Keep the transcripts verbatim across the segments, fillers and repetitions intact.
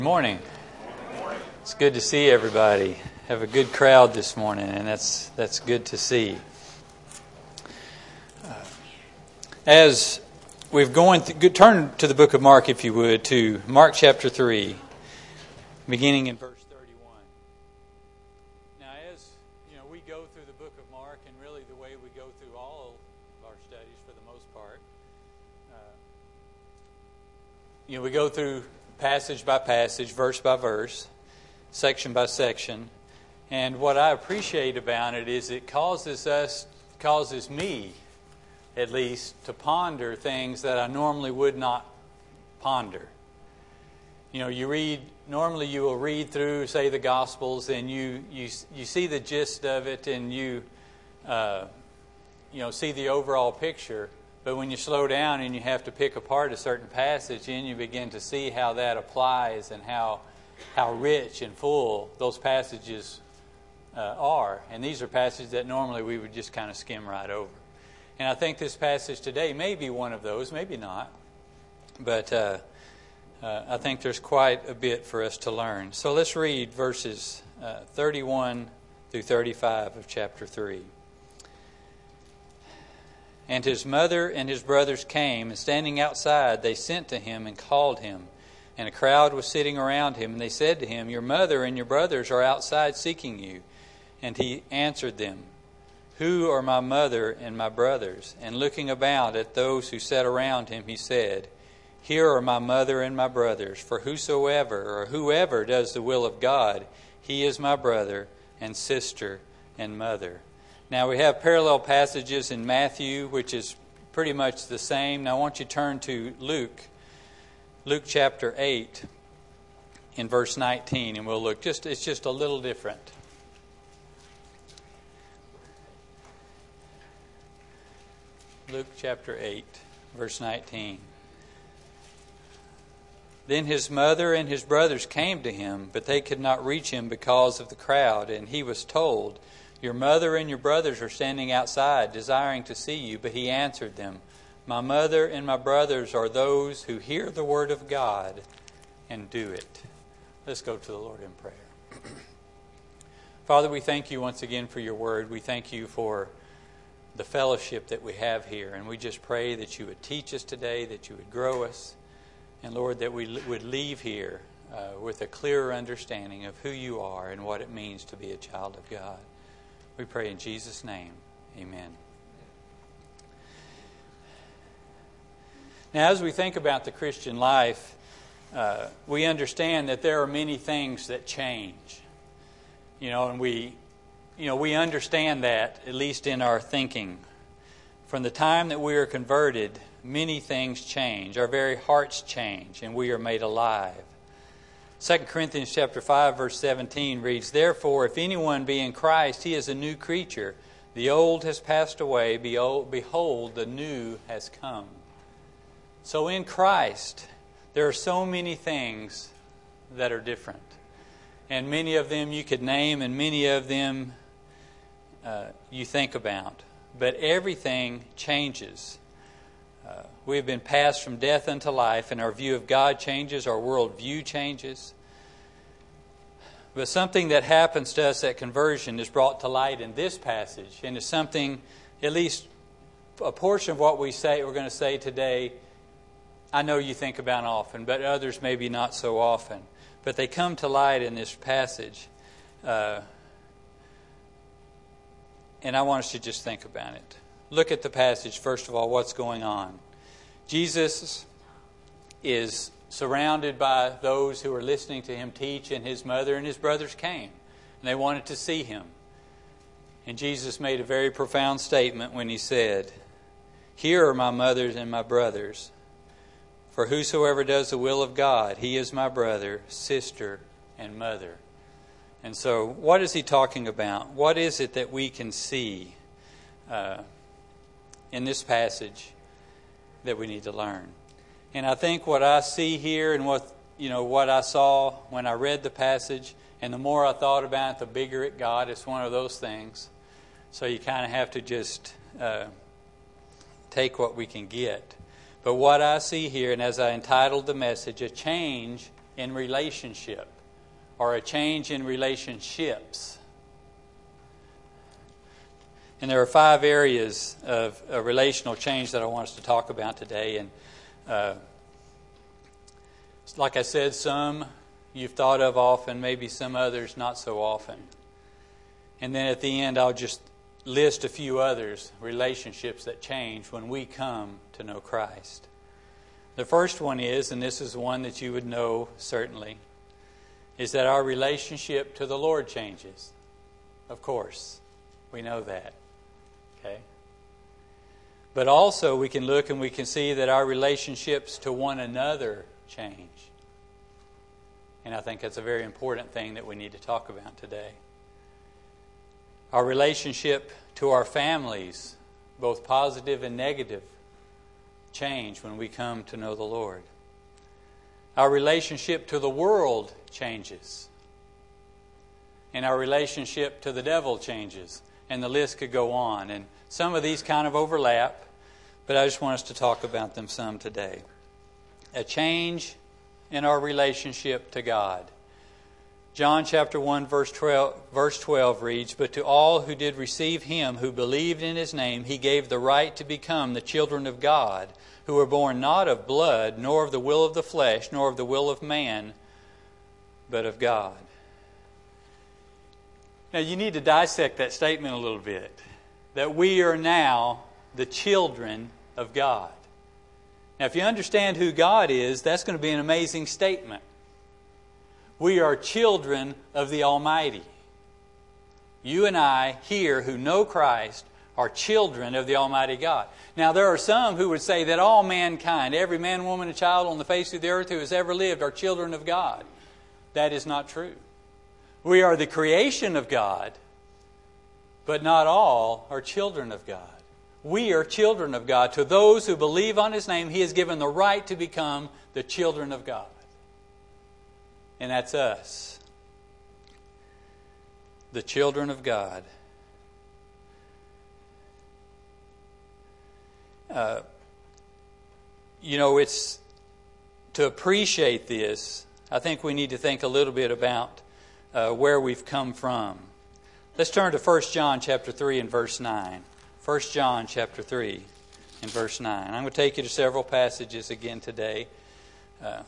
Good morning. It's good to see everybody. Have a good crowd this morning, and that's that's good to see. Uh, as we've going, th- turn to the book of Mark, if you would, to Mark chapter three, beginning in verse thirty-one. Now, as you know, we go through the book of Mark, and really the way we go through all of our studies, for the most part, uh, you know, we go through passage by passage, verse by verse, section by section. And what I appreciate about it is it causes us, causes me, at least, to ponder things that I normally would not ponder. You know, you read, normally you will read through, say, the Gospels, and you you you see the gist of it, and you, uh, you know, see the overall picture. But when you slow down and you have to pick apart a certain passage, then you begin to see how that applies and how how rich and full those passages uh, are. And these are passages that normally we would just kind of skim right over. And I think this passage today may be one of those, maybe not. But uh, uh, I think there's quite a bit for us to learn. So let's read verses uh, thirty-one through thirty-five of chapter three. And his mother and his brothers came, and standing outside, they sent to him and called him. And a crowd was sitting around him, and they said to him, "Your mother and your brothers are outside seeking you." And he answered them, "Who are my mother and my brothers?" And looking about at those who sat around him, he said, "Here are my mother and my brothers. For whosoever or whoever does the will of God, he is my brother and sister and mother." Now, we have parallel passages in Matthew, which is pretty much the same. Now, I want you to turn to Luke, Luke chapter eight, in verse nineteen, and we'll look. Just it's just a little different. Luke chapter eight, verse nineteen. Then his mother and his brothers came to him, but they could not reach him because of the crowd, and he was told, "Your mother and your brothers are standing outside, desiring to see you." But he answered them, "My mother and my brothers are those who hear the word of God and do it." Let's go to the Lord in prayer. Father, we thank you once again for your word. We thank you for the fellowship that we have here. And we just pray that you would teach us today, that you would grow us. And Lord, that we would leave here uh, with a clearer understanding of who you are and what it means to be a child of God. We pray in Jesus' name. Amen. Now, as we think about the Christian life, uh, we understand that there are many things that change. You know, and we, you know, we understand that, at least in our thinking. From the time that we are converted, many things change. Our very hearts change, and we are made alive. Second Corinthians chapter five, verse seventeen reads, "Therefore, if anyone be in Christ, he is a new creature. The old has passed away. Behold, the new has come." So in Christ, there are so many things that are different. And many of them you could name, and many of them uh, you think about. But everything changes. Uh, we have been passed from death unto life, and our view of God changes, our worldview changes. But something that happens to us at conversion is brought to light in this passage, and is something, at least a portion of what we say, we're going to say today, I know you think about often, but others maybe not so often. But they come to light in this passage. Uh, and I want us to just think about it. Look at the passage, first of all, what's going on. Jesus is surrounded by those who are listening to him teach, and his mother and his brothers came, and they wanted to see him. And Jesus made a very profound statement when he said, "Here are my mothers and my brothers. For whosoever does the will of God, he is my brother, sister, and mother." And so, what is he talking about? What is it that we can see uh, in this passage that we need to learn? And I think what I see here, and what you know what I saw when I read the passage, and the more I thought about it, the bigger it got. It's one of those things. So you kind of have to just uh, take what we can get. But what I see here, and as I entitled the message, "A Change in relationship, or a change in relationships. And there are five areas of a relational change that I want us to talk about today. And uh, like I said, some you've thought of often, maybe some others not so often. And then at the end, I'll just list a few others, relationships that change when we come to know Christ. The first one is, and this is one that you would know certainly, is that our relationship to the Lord changes. Of course, we know that. Okay? But also we can look and we can see that our relationships to one another change. And I think that's a very important thing that we need to talk about today. Our relationship to our families, both positive and negative, change when we come to know the Lord. Our relationship to the world changes. And our relationship to the devil changes. And the list could go on. And some of these kind of overlap, but I just want us to talk about them some today. A change in our relationship to God. John chapter one verse twelve, verse twelve reads, "But to all who did receive Him, who believed in His name, He gave the right to become the children of God, who were born not of blood, nor of the will of the flesh, nor of the will of man, but of God." Now you need to dissect that statement a little bit. That we are now the children of God. Now if you understand who God is, that's going to be an amazing statement. We are children of the Almighty. You and I here who know Christ are children of the Almighty God. Now there are some who would say that all mankind, every man, woman, and child on the face of the earth who has ever lived are children of God. That is not true. We are the creation of God, but not all are children of God. We are children of God. To those who believe on His name, He has given the right to become the children of God. And that's us. The children of God. Uh, you know, it's to appreciate this, I think we need to think a little bit about uh, where we've come from. Let's turn to First John chapter three and verse nine. First John chapter three and verse nine. I'm going to take you to several passages again today. Uh,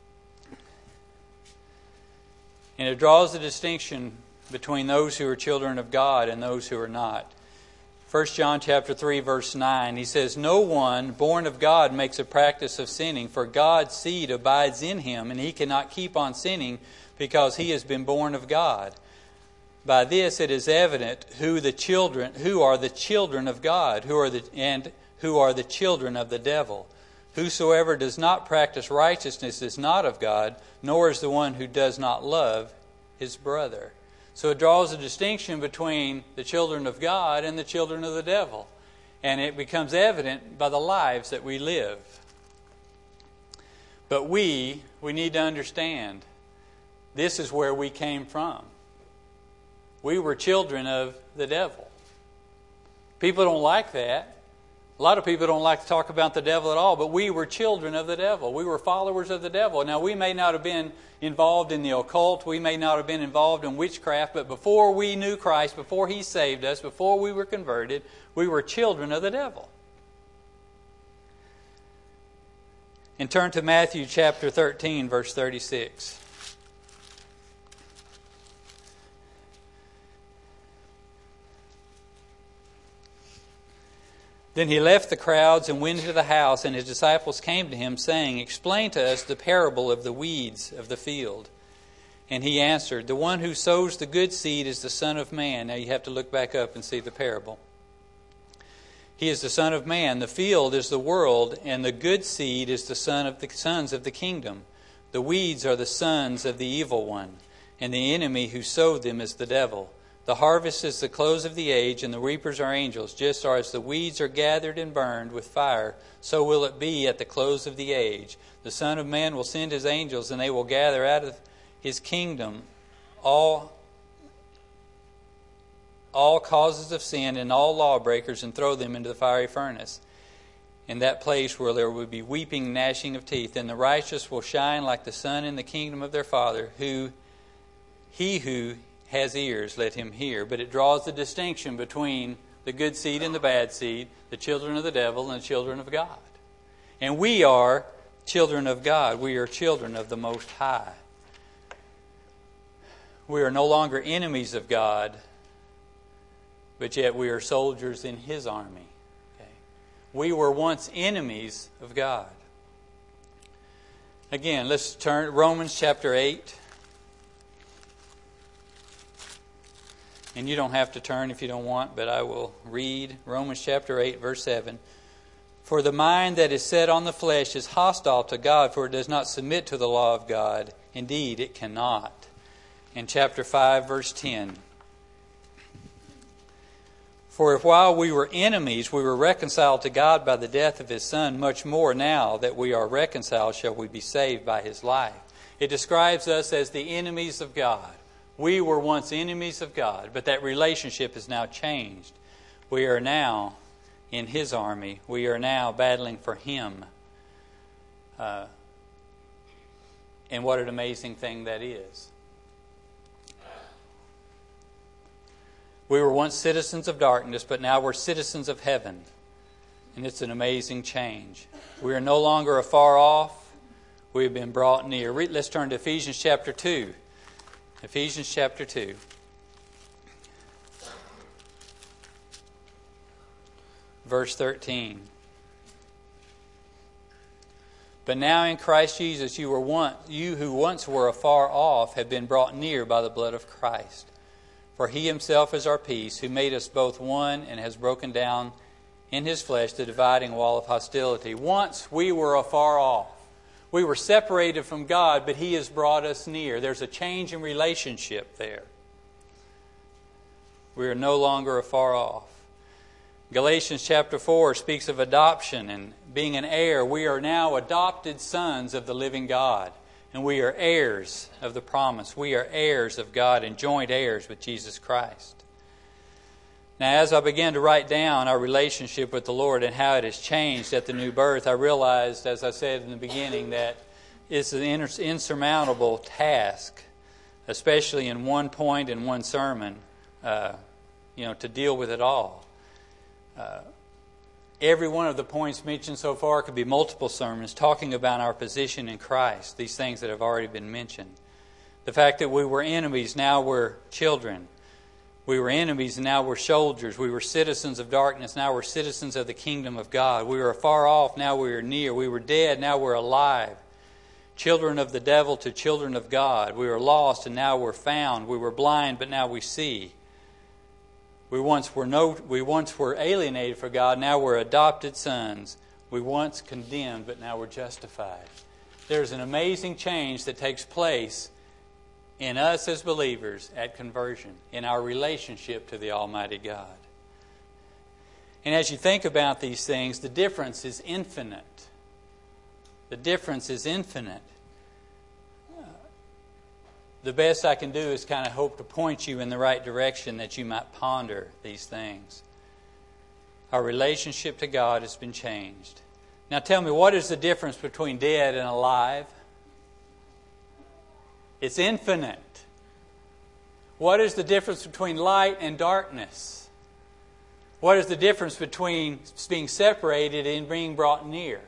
and it draws a distinction between those who are children of God and those who are not. First John chapter three verse nine, he says, "No one born of God makes a practice of sinning, for God's seed abides in him, and he cannot keep on sinning because he has been born of God. By this it is evident who the children who are the children of God, who are the and who are the children of the devil. Whosoever does not practice righteousness is not of God, nor is the one who does not love his brother." So it draws a distinction between the children of God and the children of the devil. And it becomes evident by the lives that we live. But we, we need to understand, this is where we came from. We were children of the devil. People don't like that. A lot of people don't like to talk about the devil at all, but we were children of the devil. We were followers of the devil. Now, we may not have been involved in the occult. We may not have been involved in witchcraft, but before we knew Christ, before He saved us, before we were converted, we were children of the devil. And turn to Matthew chapter thirteen, verse thirty-six. Then He left the crowds and went into the house, and His disciples came to Him, saying, "Explain to us the parable of the weeds of the field." And He answered, "The one who sows the good seed is the Son of Man." Now you have to look back up and see the parable. He is the Son of Man. The field is the world, and the good seed is the son of the sons of the kingdom. The weeds are the sons of the evil one, and the enemy who sowed them is the devil. The harvest is the close of the age, and the reapers are angels. Just as the weeds are gathered and burned with fire, so will it be at the close of the age. The Son of Man will send His angels, and they will gather out of His kingdom all, all causes of sin and all lawbreakers, and throw them into the fiery furnace. in that place where there will be weeping and gnashing of teeth. And the righteous will shine like the sun in the kingdom of their Father. Who he who has ears, let him hear. But it draws the distinction between the good seed and the bad seed, the children of the devil and the children of God. And we are children of God. We are children of the Most High. We are no longer enemies of God, but yet we are soldiers in His army. Okay? We were once enemies of God. Again, let's turn Romans chapter eight. And you don't have to turn if you don't want, but I will read Romans chapter eight, verse seven. For the mind that is set on the flesh is hostile to God, for it does not submit to the law of God. Indeed, it cannot. In chapter five, verse ten. For if while we were enemies, we were reconciled to God by the death of His Son, much more now that we are reconciled shall we be saved by His life. It describes us as the enemies of God. We were once enemies of God, but that relationship has now changed. We are now in His army. We are now battling for Him. Uh, and what an amazing thing that is. We were once citizens of darkness, but now we're citizens of heaven. And it's an amazing change. We are no longer afar off. We have been brought near. Let's turn to Ephesians chapter two. Ephesians chapter two. Verse thirteen. But now in Christ Jesus you were once, you who once were afar off have been brought near by the blood of Christ. For He Himself is our peace, who made us both one and has broken down in His flesh the dividing wall of hostility. Once we were afar off. We were separated from God, but He has brought us near. There's a change in relationship there. We are no longer afar off. Galatians chapter four speaks of adoption and being an heir. We are now adopted sons of the living God. And we are heirs of the promise. We are heirs of God and joint heirs with Jesus Christ. Now, as I began to write down our relationship with the Lord and how it has changed at the new birth, I realized, as I said in the beginning, that it's an insurmountable task, especially in one point in one sermon, uh, you know, to deal with it all. Uh, Every one of the points mentioned so far could be multiple sermons talking about our position in Christ, these things that have already been mentioned. The fact that we were enemies, now we're children. We were enemies, and now we're soldiers. We were citizens of darkness, now we're citizens of the kingdom of God. We were far off, now we are near. We were dead, now we're alive. Children of the devil to children of God. We were lost, and now we're found. We were blind, but now we see. We once were no, we once were alienated for God, now we're adopted sons. We once condemned, but now we're justified. There's an amazing change that takes place in us as believers at conversion, in our relationship to the Almighty God. And as you think about these things, the difference is infinite. The difference is infinite. The best I can do is kind of hope to point you in the right direction that you might ponder these things. Our relationship to God has been changed. Now tell me, what is the difference between dead and alive? It's infinite. What is the difference between light and darkness? What is the difference between being separated and being brought near?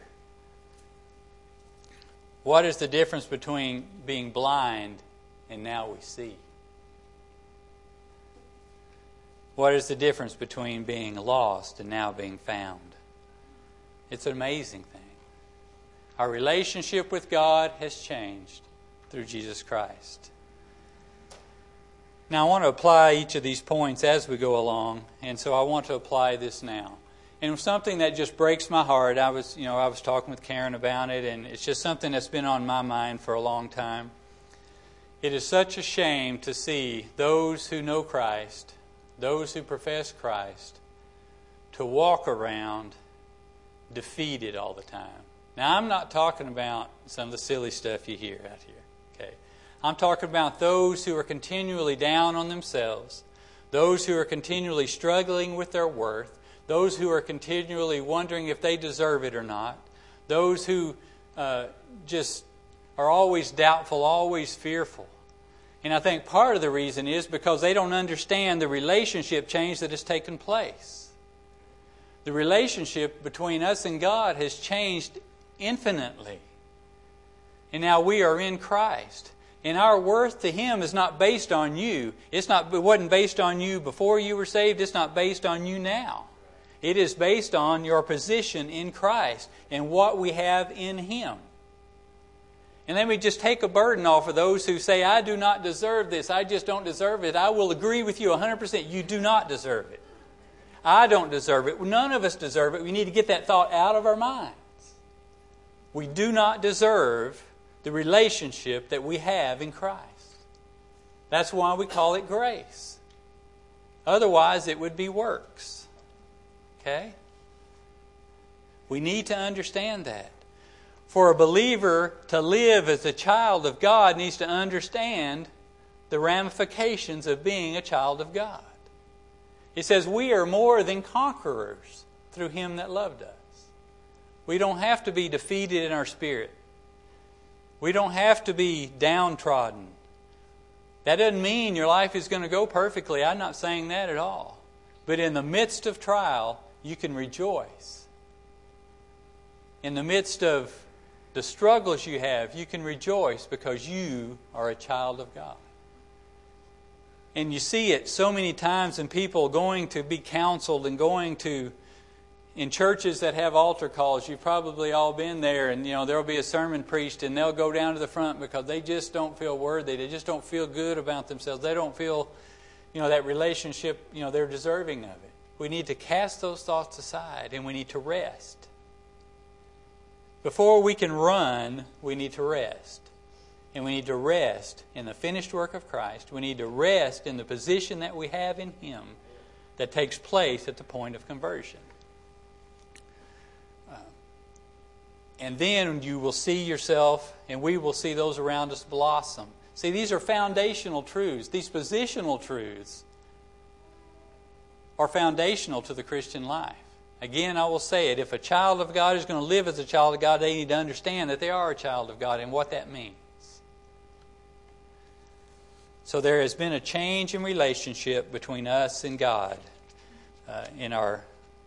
What is the difference between being blind and now we see? What is the difference between being lost and now being found? It's an amazing thing. Our relationship with God has changed through Jesus Christ. Now I want to apply each of these points as we go along, and so I want to apply this now. And something that just breaks my heart, I was, you know, I was talking with Karen about it, and it's just something that's been on my mind for a long time. It is such a shame to see those who know Christ, those who profess Christ, to walk around defeated all the time. Now, I'm not talking about some of the silly stuff you hear out here. Okay, I'm talking about those who are continually down on themselves, those who are continually struggling with their worth, those who are continually wondering if they deserve it or not, those who uh, just are always doubtful, always fearful. And I think part of the reason is because they don't understand the relationship change that has taken place. The relationship between us and God has changed infinitely. And now we are in Christ. And our worth to Him is not based on you. It's not, it wasn't based on you before you were saved. It's not based on you now. It is based on your position in Christ and what we have in Him. And let me just take a burden off of those who say, I do not deserve this. I just don't deserve it. I will agree with you one hundred percent. You do not deserve it. I don't deserve it. None of us deserve it. We need to get that thought out of our minds. We do not deserve the relationship that we have in Christ. That's why we call it grace. Otherwise, it would be works. Okay? We need to understand that. For a believer to live as a child of God needs to understand the ramifications of being a child of God. It says we are more than conquerors through Him that loved us. We don't have to be defeated in our spirit. We don't have to be downtrodden. That doesn't mean your life is going to go perfectly. I'm not saying that at all. But in the midst of trial, you can rejoice. In the midst of the struggles you have, you can rejoice because you are a child of God. And you see it so many times in people going to be counseled and going to, in churches that have altar calls, you've probably all been there, and you know there'll be a sermon preached and they'll go down to the front because they just don't feel worthy. They just don't feel good about themselves. They don't feel, you know, that relationship, you know, they're deserving of it. We need to cast those thoughts aside and we need to rest. Before we can run, we need to rest. And we need to rest in the finished work of Christ. We need to rest in the position that we have in Him that takes place at the point of conversion. Uh, and then you will see yourself, and we will see those around us blossom. See, these are foundational truths. These positional truths are foundational to the Christian life. Again, I will say it. If a child of God is going to live as a child of God, they need to understand that they are a child of God and what that means. So there has been a change in relationship between us and God uh, in our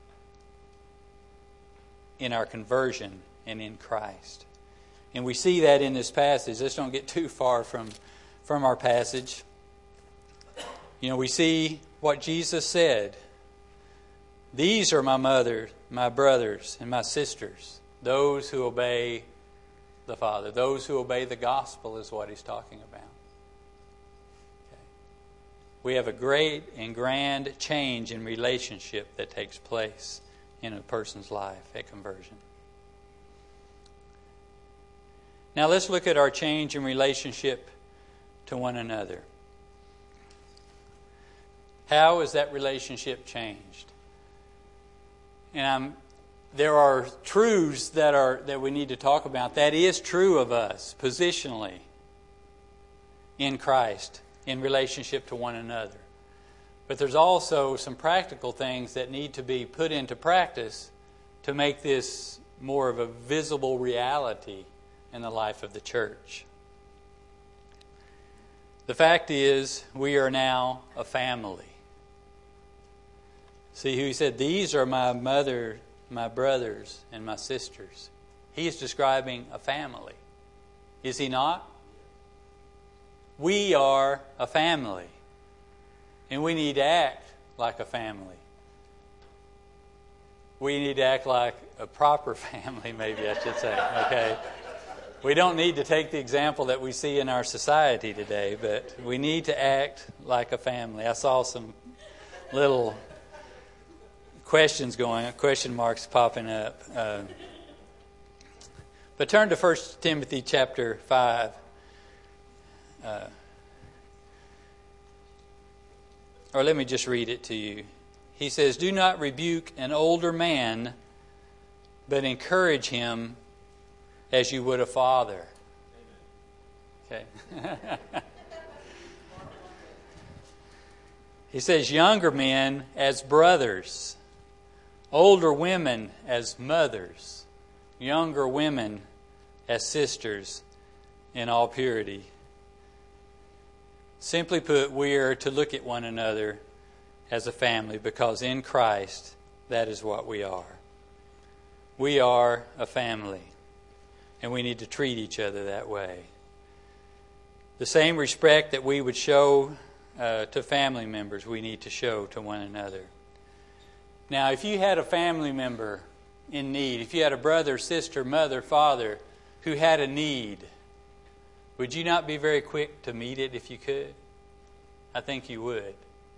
in our conversion and in Christ. And we see that in this passage. Let's don't get too far from, from our passage. You know, we see what Jesus said. These are my mother, my brothers, and my sisters, those who obey the Father. Those who obey the gospel is what He's talking about. Okay. We have a great and grand change in relationship that takes place in a person's life at conversion. Now let's look at our change in relationship to one another. How is that relationship changed? And I'm, there are truths that are that we need to talk about. That is true of us positionally in Christ in relationship to one another. But there's also some practical things that need to be put into practice to make this more of a visible reality in the life of the church. The fact is, we are now a family. See, He said, these are my mother, my brothers, and my sisters. He is describing a family. Is He not? We are a family. And we need to act like a family. We need to act like a proper family, maybe I should say. Okay? We don't need to take the example that we see in our society today, but we need to act like a family. I saw some little questions going, question marks popping up. Uh, but turn to First Timothy chapter five. Uh, or let me just read it to you. He says, do not rebuke an older man, but encourage him as you would a father. Okay. He says, younger men as brothers, older women as mothers, younger women as sisters in all purity. Simply put, we are to look at one another as a family because in Christ, that is what we are. We are a family, and we need to treat each other that way. The same respect that we would show uh, to family members, we need to show to one another. Now, if you had a family member in need, if you had a brother, sister, mother, father who had a need, would you not be very quick to meet it if you could? I think you would.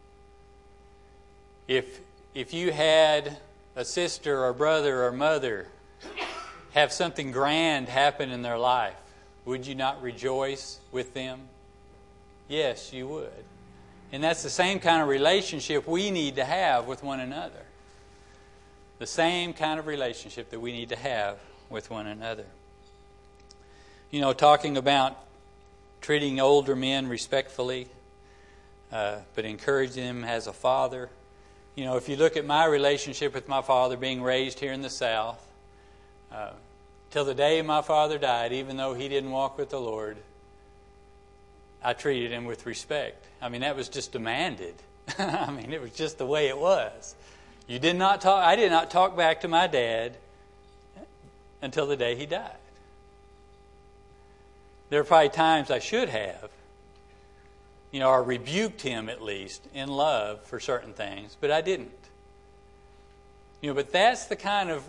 If if you had a sister or brother or mother have something grand happen in their life, would you not rejoice with them? Yes, you would. And that's the same kind of relationship we need to have with one another. The same kind of relationship that we need to have with one another. You know, talking about treating older men respectfully, uh, but encouraging them as a father. You know, if you look at my relationship with my father, being raised here in the South, uh, till the day my father died, even though he didn't walk with the Lord, I treated him with respect. I mean, that was just demanded. I mean, it was just the way it was. You did not talk. I did not talk back to my dad until the day he died. There are probably times I should have, you know, or rebuked him at least in love for certain things, but I didn't. You know, but that's the kind of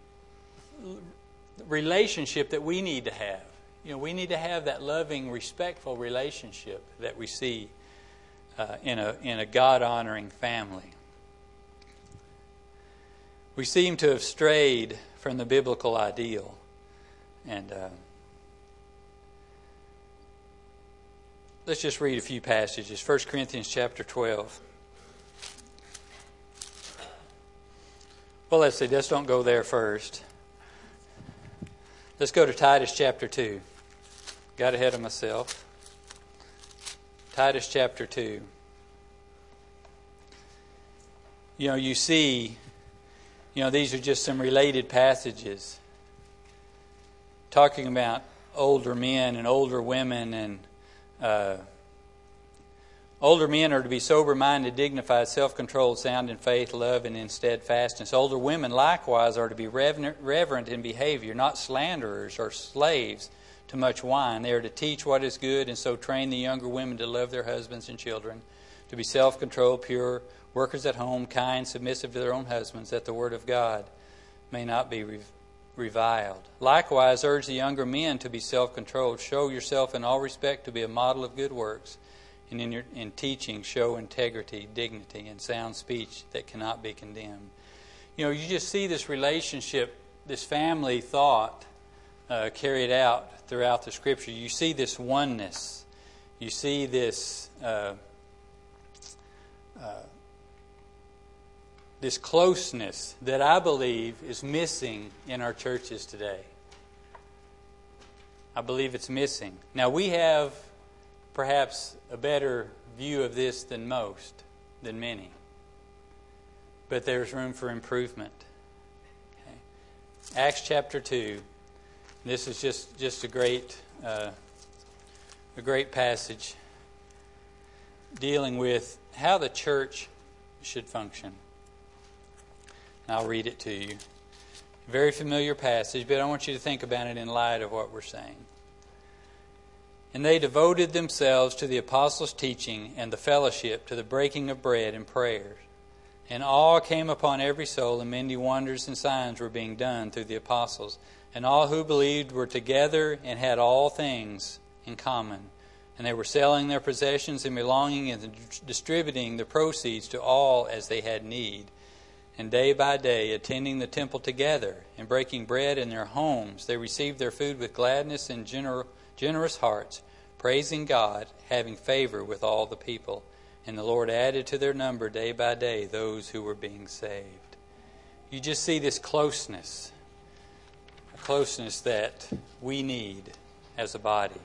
relationship that we need to have. You know, we need to have that loving, respectful relationship that we see uh, in a in a God-honoring family. We seem to have strayed from the biblical ideal, and uh, let's just read a few passages. First Corinthians chapter twelve. Well, let's see. Let's don't go there first. Let's go to Titus chapter two. Got ahead of myself. Titus chapter two. You know, you see, you know, these are just some related passages talking about older men and older women, and uh, older men are to be sober-minded, dignified, self-controlled, sound in faith, love, and in steadfastness. Older women likewise are to be reverent, reverent in behavior, not slanderers or slaves to much wine. They are to teach what is good, and so train the younger women to love their husbands and children, to be self-controlled, pure, workers at home, kind, submissive to their own husbands, that the word of God may not be reviled. Likewise, urge the younger men to be self-controlled. Show yourself in all respect to be a model of good works, and in your in teaching show integrity, dignity, and sound speech that cannot be condemned. You know, you just see this relationship, this family thought uh, carried out throughout the Scripture. You see this oneness. You see this uh, uh, this closeness that I believe is missing in our churches today. I believe it's missing. Now, we have perhaps a better view of this than most, than many. But there's room for improvement. Okay. Acts chapter two. This is just, just a great uh, a great passage dealing with how the church should function. And I'll read it to you. Very familiar passage, but I want you to think about it in light of what we're saying. And they devoted themselves to the apostles' teaching and the fellowship, to the breaking of bread and prayers. And awe came upon every soul, and many wonders and signs were being done through the apostles. And all who believed were together and had all things in common. And they were selling their possessions and belonging and distributing the proceeds to all as they had need. And day by day, attending the temple together and breaking bread in their homes, they received their food with gladness and gener- generous hearts, praising God, having favor with all the people. And the Lord added to their number day by day those who were being saved. You just see this closeness, a closeness that we need as a body.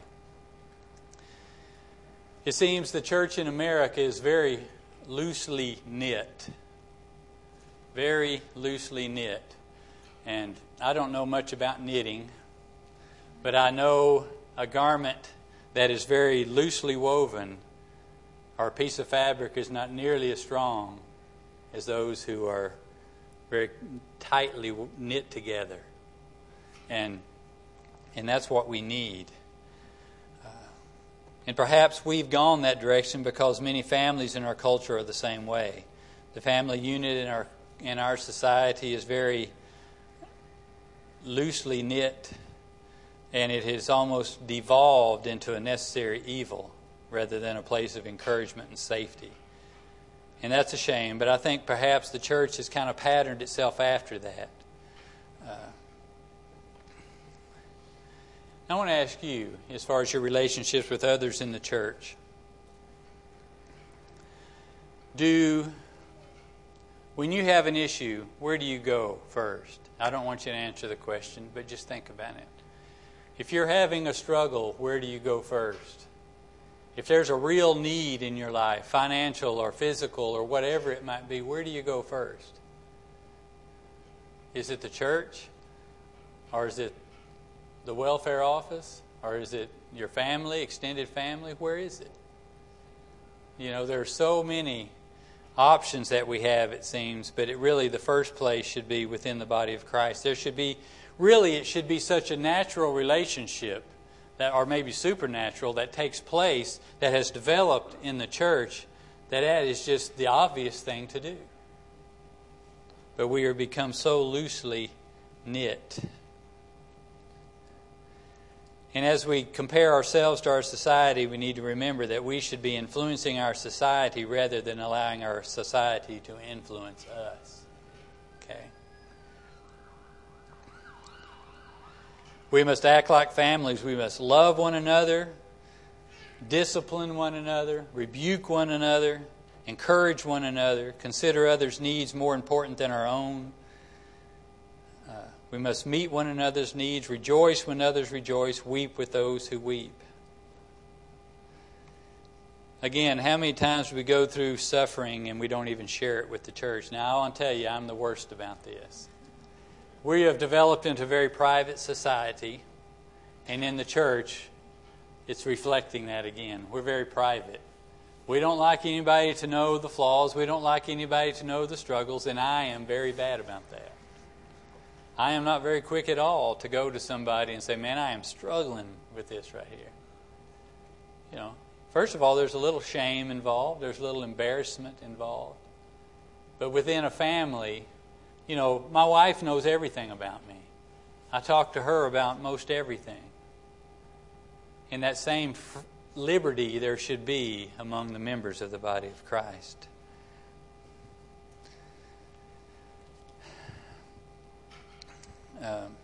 It seems the church in America is very loosely knit. very loosely knit. And I don't know much about knitting, but I know a garment that is very loosely woven, or a piece of fabric, is not nearly as strong as those who are very tightly knit together. And and that's what we need. Uh, and perhaps we've gone that direction because many families in our culture are the same way. The family unit in our in our society is very loosely knit, and it has almost devolved into a necessary evil rather than a place of encouragement and safety. And that's a shame, but I think perhaps the church has kind of patterned itself after that. Uh, I want to ask you, as far as your relationships with others in the church, do, when you have an issue, where do you go first? I don't want you to answer the question, but just think about it. If you're having a struggle, where do you go first? If there's a real need in your life, financial or physical or whatever it might be, where do you go first? Is it the church? Or is it the welfare office? Or is it your family, extended family? Where is it? You know, there are so many options that we have, it seems, but it really, the first place should be within the body of Christ. There should be, really, it should be such a natural relationship, that, or maybe supernatural, that takes place, that has developed in the church, that that is just the obvious thing to do. But we are become so loosely knit. And as we compare ourselves to our society, we need to remember that we should be influencing our society rather than allowing our society to influence us. Okay? We must act like families. We must love one another, discipline one another, rebuke one another, encourage one another, consider others' needs more important than our own. Uh, we must meet one another's needs, rejoice when others rejoice, weep with those who weep. Again, how many times do we go through suffering and we don't even share it with the church? Now, I want to tell you, I'm the worst about this. We have developed into a very private society, and in the church, it's reflecting that again. We're very private. We don't like anybody to know the flaws. We don't like anybody to know the struggles, and I am very bad about that. I am not very quick at all to go to somebody and say, man, I am struggling with this right here. You know, first of all, there's a little shame involved. There's a little embarrassment involved. But within a family, you know, my wife knows everything about me. I talk to her about most everything. In that same f- liberty there should be among the members of the body of Christ. Um,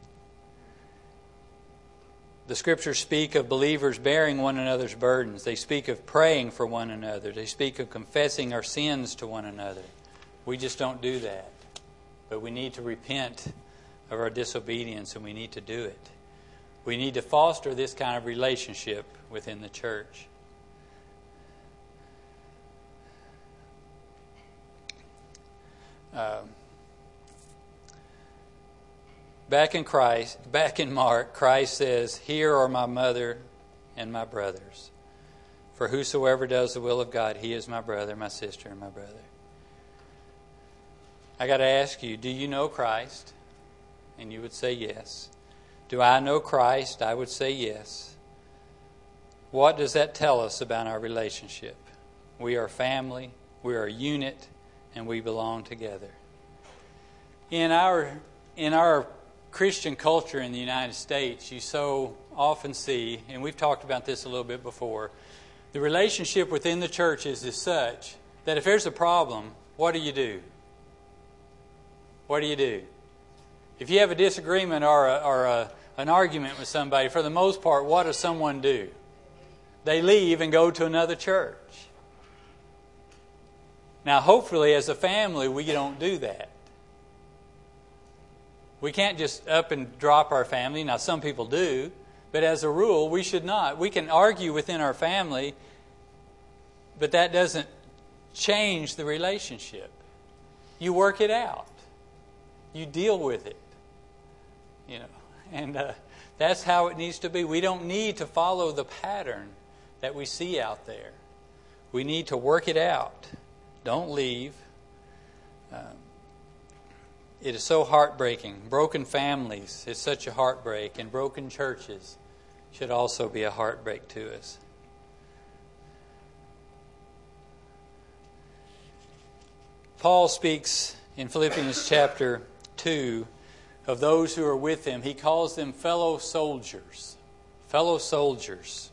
the Scriptures speak of believers bearing one another's burdens. They speak of praying for one another. They speak of confessing our sins to one another. We just don't do that. But we need to repent of our disobedience, and we need to do it. We need to foster this kind of relationship within the church. Uh, back in Christ, back in Mark, Christ says, "Here are my mother and my brothers. For whosoever does the will of God, he is my brother, my sister, and my brother." I got to ask you, do you know Christ? And you would say yes. Do I know Christ? I would say yes. What does that tell us about our relationship? We are family, we are a unit, and we belong together. In our in our Christian culture in the United States, you so often see, and we've talked about this a little bit before, the relationship within the churches is such that if there's a problem, what do you do? What do you do? If you have a disagreement or, a, or a, an argument with somebody, for the most part, what does someone do? They leave and go to another church. Now, hopefully, as a family, we don't do that. We can't just up and drop our family. Now, some people do, but as a rule, we should not. We can argue within our family, but that doesn't change the relationship. you work it out. You deal with it. You know, and uh, that's how it needs to be. We don't need to follow the pattern that we see out there. We need to work it out. Don't leave. Um, it is so heartbreaking. Broken families is such a heartbreak, and broken churches should also be a heartbreak to us. Paul speaks in Philippians chapter two of those who are with him. He calls them fellow soldiers. Fellow soldiers.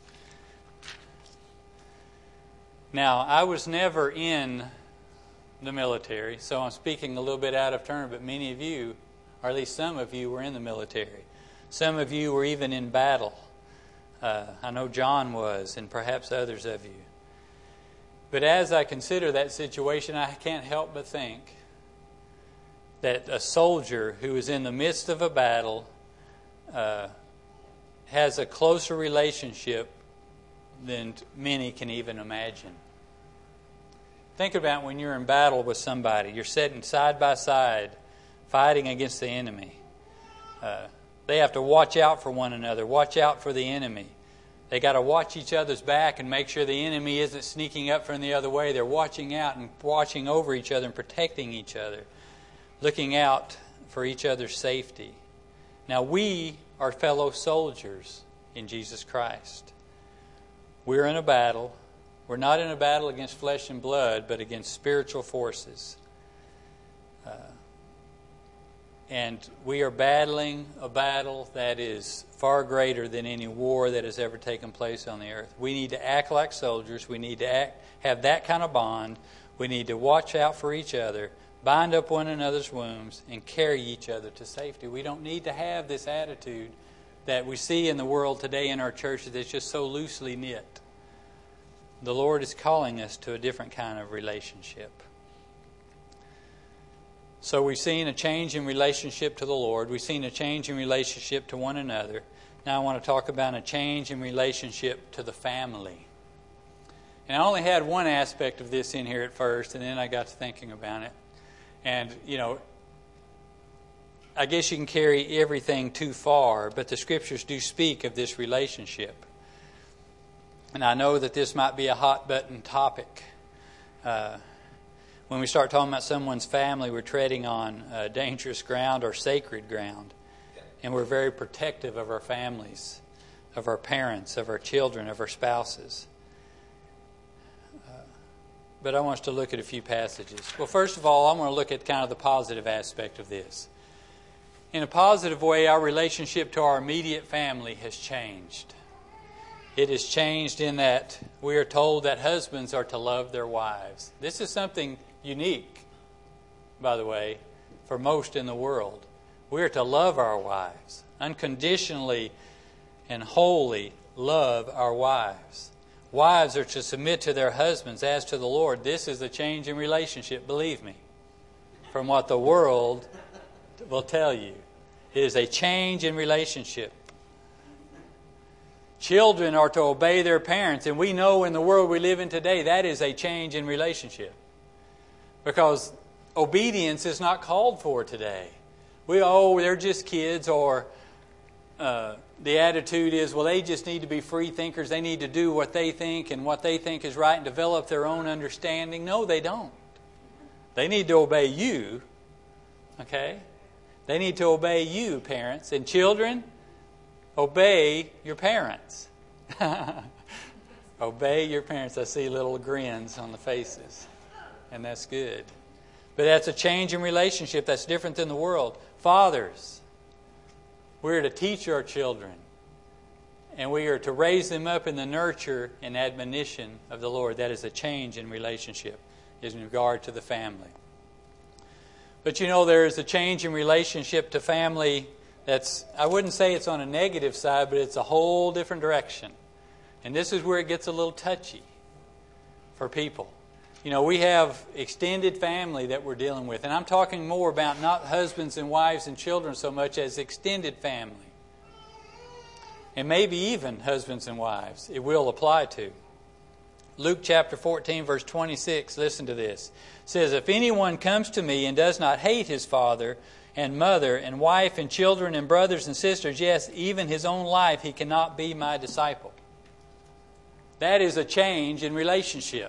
Now, I was never in the military, so I'm speaking a little bit out of turn, but many of you, or at least some of you, were in the military. Some of you were even in battle. Uh, I know John was, and perhaps others of you. But as I consider that situation, I can't help but think that a soldier who is in the midst of a battle uh, has a closer relationship than many can even imagine. Think about when you're in battle with somebody. You're sitting side by side, fighting against the enemy. Uh, they have to watch out for one another, watch out for the enemy. They got to watch each other's back and make sure the enemy isn't sneaking up from the other way. They're watching out and watching over each other and protecting each other, looking out for each other's safety. Now, we are fellow soldiers in Jesus Christ. We're in a battle. We're not in a battle against flesh and blood, but against spiritual forces. Uh, and we are battling a battle that is far greater than any war that has ever taken place on the earth. We need to act like soldiers. We need to act, have that kind of bond. We need to watch out for each other, bind up one another's wounds, and carry each other to safety. We don't need to have this attitude that we see in the world today in our churches that's just so loosely knit. The Lord is calling us to a different kind of relationship. So we've seen a change in relationship to the Lord. We've seen a change in relationship to one another. Now I want to talk about a change in relationship to the family. And I only had one aspect of this in here at first, and then I got to thinking about it. And, you know, I guess you can carry everything too far, but the Scriptures do speak of this relationship. And I know that this might be a hot-button topic. Uh, when we start talking about someone's family, we're treading on uh, dangerous ground or sacred ground. And we're very protective of our families, of our parents, of our children, of our spouses. Uh, but I want us to look at a few passages. Well, first of all, I want to look at kind of the positive aspect of this. In a positive way, our relationship to our immediate family has changed. It has changed in that we are told that husbands are to love their wives. This is something unique, by the way, for most in the world. We are to love our wives, unconditionally and wholly love our wives. Wives are to submit to their husbands as to the Lord. This is a change in relationship, believe me, from what the world will tell you. It is a change in relationship. Children are to obey their parents, and we know in the world we live in today that is a change in relationship. Because obedience is not called for today. We, oh, they're just kids, or uh, the attitude is, well, they just need to be free thinkers. They need to do what they think and what they think is right and develop their own understanding. No, they don't. They need to obey you, okay? They need to obey you, parents. And children, obey your parents. Obey your parents. I see little grins on the faces. And that's good. But that's a change in relationship. That's different than the world. Fathers, we're to teach our children. And we are to raise them up in the nurture and admonition of the Lord. That is a change in relationship in regard to the family. But you know, there is a change in relationship to family that's, I wouldn't say it's on a negative side, but it's a whole different direction. And this is where it gets a little touchy for people. You know, we have extended family that we're dealing with. And I'm talking more about not husbands and wives and children so much as extended family. And maybe even husbands and wives it will apply to. Luke chapter fourteen, verse twenty-six, listen to this. It says, if anyone comes to me and does not hate his father and mother and wife and children and brothers and sisters, yes, even his own life, he cannot be my disciple. That is a change in relationship.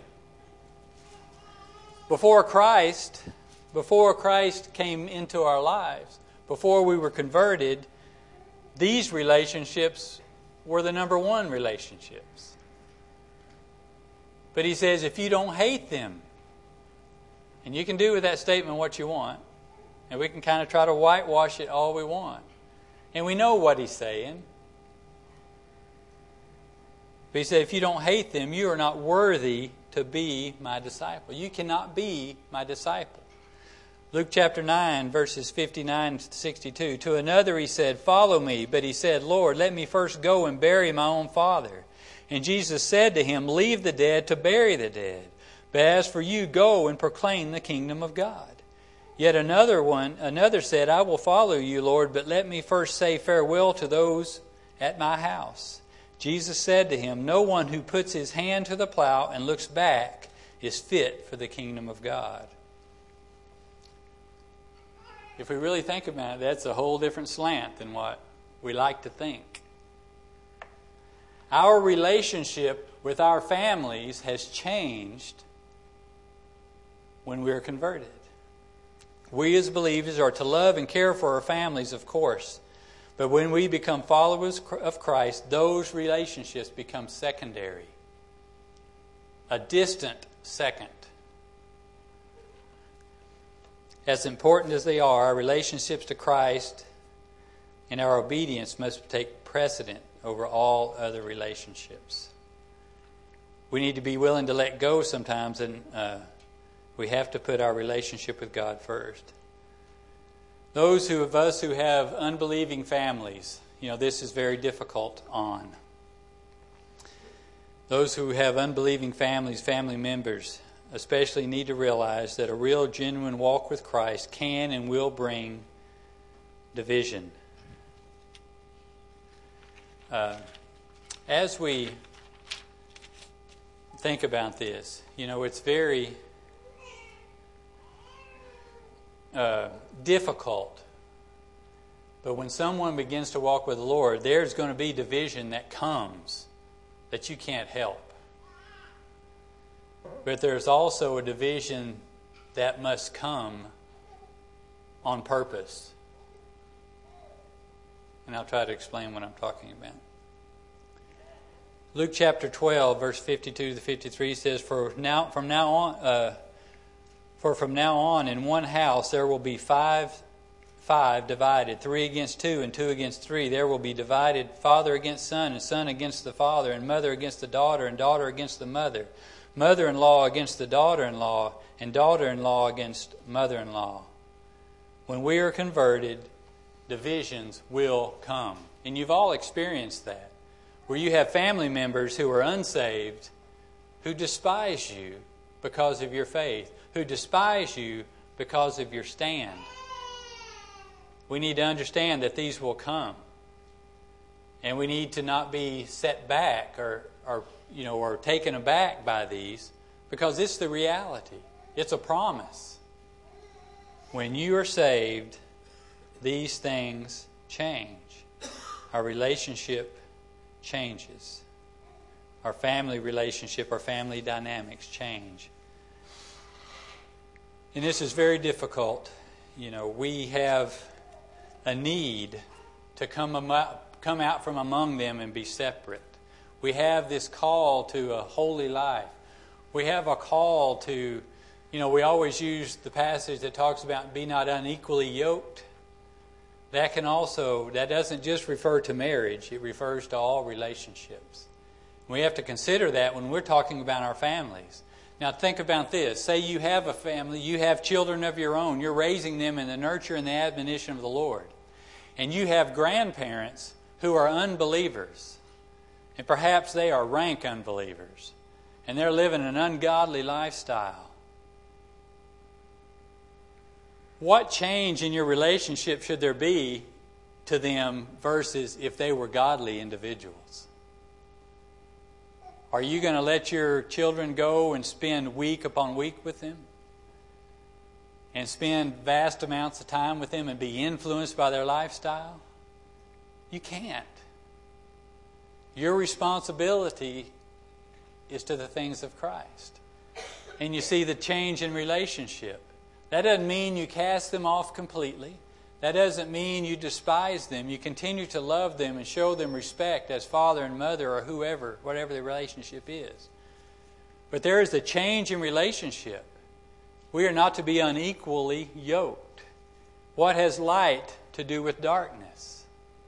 Before Christ, before Christ came into our lives, before we were converted, these relationships were the number one relationships. But he says, if you don't hate them, and you can do with that statement what you want, and we can kind of try to whitewash it all we want. And we know what he's saying. But he said, if you don't hate them, you are not worthy to be my disciple. You cannot be my disciple. Luke chapter nine, verses fifty-nine to sixty-two. To another he said, follow me. But he said, Lord, let me first go and bury my own father. And Jesus said to him, leave the dead to bury the dead. But as for you, go and proclaim the kingdom of God. Yet another one, another said, I will follow you, Lord, but let me first say farewell to those at my house. Jesus said to him, no one who puts his hand to the plow and looks back is fit for the kingdom of God. If we really think about it, that's a whole different slant than what we like to think. Our relationship with our families has changed when we are converted. We as believers are to love and care for our families, of course. But when we become followers of Christ, those relationships become secondary. A distant second. As important as they are, our relationships to Christ and our obedience must take precedent over all other relationships. We need to be willing to let go sometimes, and uh, we have to put our relationship with God first. Those who, of us who have unbelieving families, you know, this is very difficult on. Those who have unbelieving families, family members, especially need to realize that a real, genuine walk with Christ can and will bring division. Uh, as we think about this, you know, it's very uh, difficult. But when someone begins to walk with the Lord, there's going to be division that comes that you can't help. But there's also a division that must come on purpose. And I'll try to explain what I'm talking about. Luke chapter twelve, verse fifty-two to fifty-three says, "For now, from now on, uh, for from now on, in one house there will be five, five divided, three against two, and two against three. There will be divided, father against son, and son against the father, and mother against the daughter, and daughter against the mother, mother-in-law against the daughter-in-law, and daughter-in-law against mother-in-law." When we are converted, divisions will come. And you've all experienced that. Where you have family members who are unsaved, who despise you because of your faith, who despise you because of your stand. We need to understand that these will come. And we need to not be set back or, or you know, or taken aback by these, because it's the reality. It's a promise. When you are saved, these things change. Our relationship changes. Our family relationship, our family dynamics change. And this is very difficult. You know, we have a need to come out, come out from among them and be separate. We have this call to a holy life. We have a call to, you know, we always use the passage that talks about be not unequally yoked. That can also, that doesn't just refer to marriage, it refers to all relationships. We have to consider that when we're talking about our families. Now think about this. Say you have a family, you have children of your own, you're raising them in the nurture and the admonition of the Lord. And you have grandparents who are unbelievers. And perhaps they are rank unbelievers. And they're living an ungodly lifestyle. What change in your relationship should there be to them versus if they were godly individuals? Are you going to let your children go and spend week upon week with them? And spend vast amounts of time with them and be influenced by their lifestyle? You can't. Your responsibility is to the things of Christ. And you see the change in relationship. That doesn't mean you cast them off completely. That doesn't mean you despise them. You continue to love them and show them respect as father and mother or whoever, whatever the relationship is. But there is a change in relationship. We are not to be unequally yoked. What has light to do with darkness?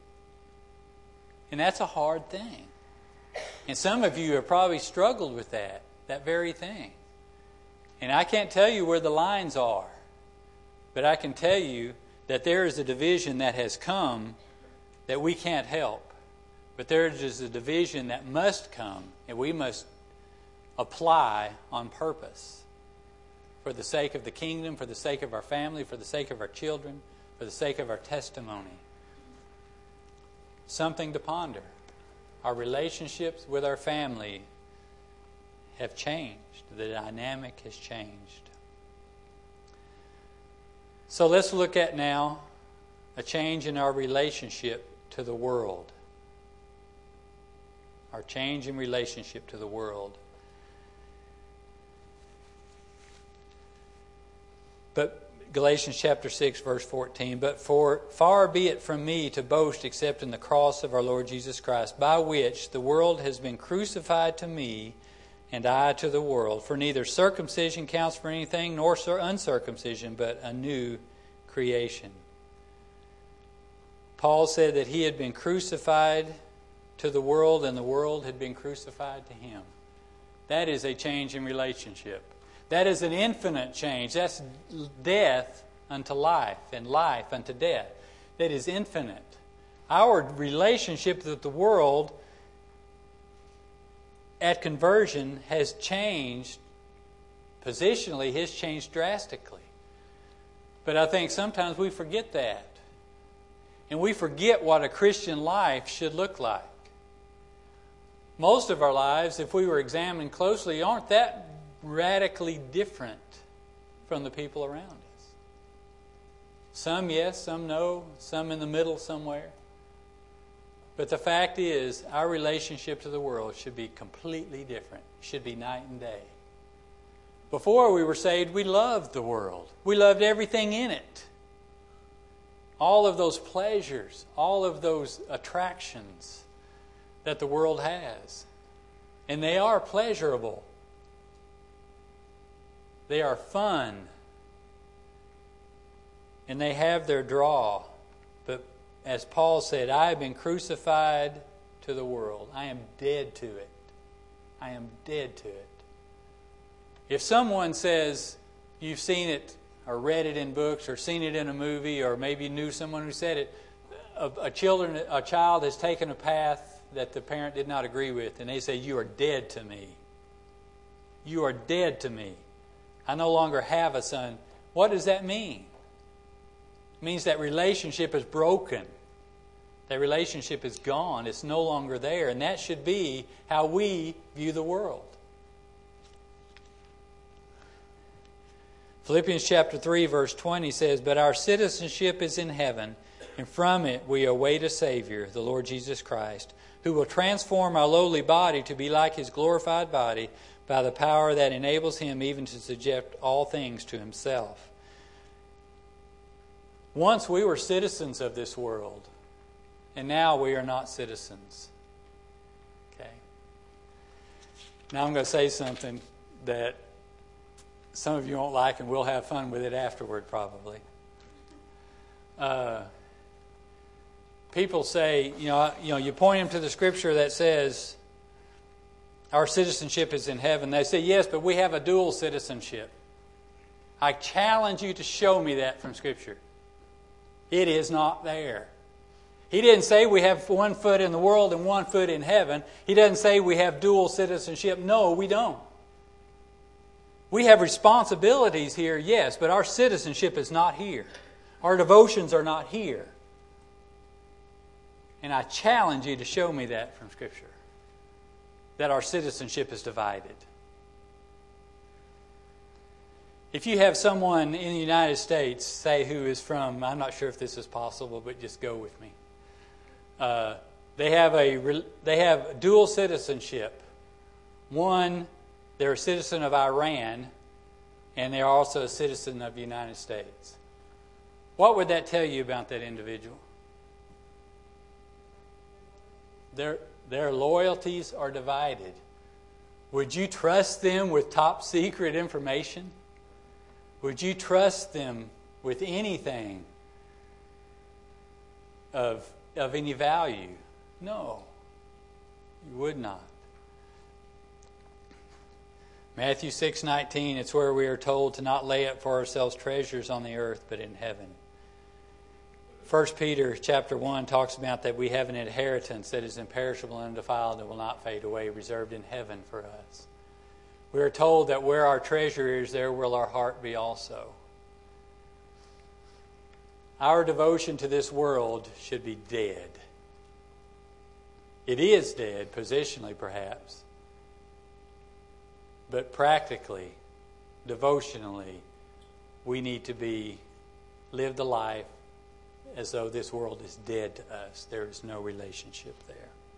And that's a hard thing. And some of you have probably struggled with that, that very thing. And I can't tell you where the lines are, but I can tell you that there is a division that has come that we can't help. But there is a division that must come, and we must apply on purpose. For the sake of the kingdom, for the sake of our family, for the sake of our children, for the sake of our testimony. Something to ponder. Our relationships with our family have changed. The dynamic has changed. So let's look at now a change in our relationship to the world. Our change in relationship to the world. But Galatians chapter six, verse fourteen, but for far be it from me to boast except in the cross of our Lord Jesus Christ, by which the world has been crucified to me, and I to the world. For neither circumcision counts for anything, nor uncircumcision, but a new creation. Paul said that he had been crucified to the world, and the world had been crucified to him. That is a change in relationship. That is an infinite change. That's death unto life, and life unto death. That is infinite. Our relationship with the world at conversion has changed, positionally has changed drastically. But I think sometimes we forget that. And we forget what a Christian life should look like. Most of our lives, if we were examined closely, aren't that radically different from the people around us. Some yes, some no, some in the middle somewhere. But the fact is, our relationship to the world should be completely different. It should be night and day. Before we were saved, we loved the world. We loved everything in it. All of those pleasures, all of those attractions that the world has. And they are pleasurable. They are fun. And they have their draw. But as Paul said, I have been crucified to the world. I am dead to it. I am dead to it. If someone says you've seen it or read it in books or seen it in a movie or maybe knew someone who said it, a, a, children, a child has taken a path that the parent did not agree with, and they say, you are dead to me. You are dead to me. I no longer have a son. What does that mean? It means that relationship is broken. That relationship is gone. It's no longer there. And that should be how we view the world. Philippians chapter three, verse twenty says, but our citizenship is in heaven, and from it we await a Savior, the Lord Jesus Christ, who will transform our lowly body to be like His glorified body by the power that enables Him even to subject all things to Himself. Once we were citizens of this world, and now we are not citizens. Okay. Now I'm going to say something that some of you won't like, and we'll have fun with it afterward probably. Uh, people say, you know, you know, you point them to the scripture that says our citizenship is in heaven. They say, yes, but we have a dual citizenship. I challenge you to show me that from Scripture. It is not there. He didn't say we have one foot in the world and one foot in heaven. He doesn't say we have dual citizenship. No, we don't. We have responsibilities here, yes, but our citizenship is not here. Our devotions are not here. And I challenge you to show me that from Scripture. that our citizenship is divided. If you have someone in the United States, say, who is from, I'm not sure if this is possible, but just go with me. Uh, they have a they have dual citizenship. One, they're a citizen of Iran, and they're also a citizen of the United States. What would that tell you about that individual? Their, their loyalties are divided. Would you trust them with top secret information? Would you trust them with anything of, of any value? No, you would not. Matthew six nineteen, it's where we are told to not lay up for ourselves treasures on the earth, but in heaven. First Peter chapter one talks about that we have an inheritance that is imperishable and undefiled, that will not fade away, reserved in heaven for us. We are told that where our treasure is, there will our heart be also. Our devotion to this world should be dead. It is dead, positionally perhaps. But practically, devotionally, we need to be live the life as though this world is dead to us. There is no relationship there.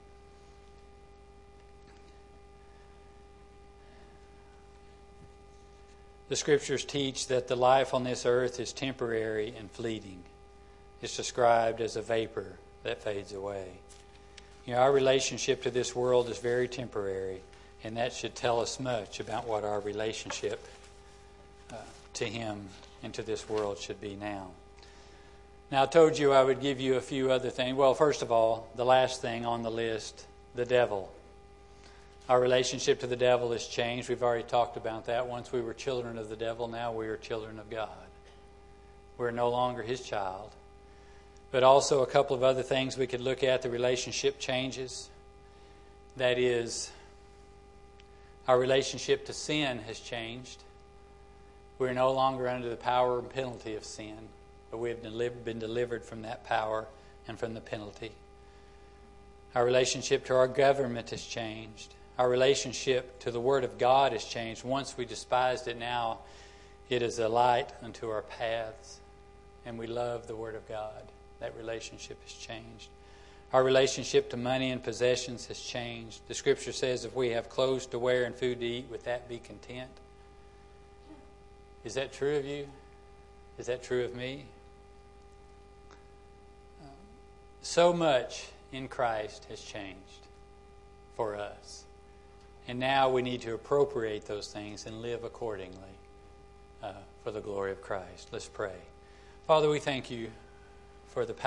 The Scriptures teach that the life on this earth is temporary and fleeting. It's described as a vapor that fades away. You know, our relationship to this world is very temporary, and that should tell us much about what our relationship uh, to Him and to this world should be now. Now, I told you I would give you a few other things. Well, first of all, the last thing on the list, the devil. Our relationship to the devil has changed. We've already talked about that. Once we were children of the devil, now we are children of God. We're no longer his child. But also a couple of other things we could look at. The relationship changes. That is, our relationship to sin has changed. We're no longer under the power and penalty of sin, but we have been delivered from that power and from the penalty. Our relationship to our government has changed. Our relationship to the Word of God has changed. Once we despised it, now it is a light unto our paths, and we love the Word of God. That relationship has changed. Our relationship to money and possessions has changed. The Scripture says if we have clothes to wear and food to eat, would that be content? Is that true of you? Is that true of me? So much in Christ has changed for us. And now we need to appropriate those things and live accordingly uh, for the glory of Christ. Let's pray. Father, we thank you for the power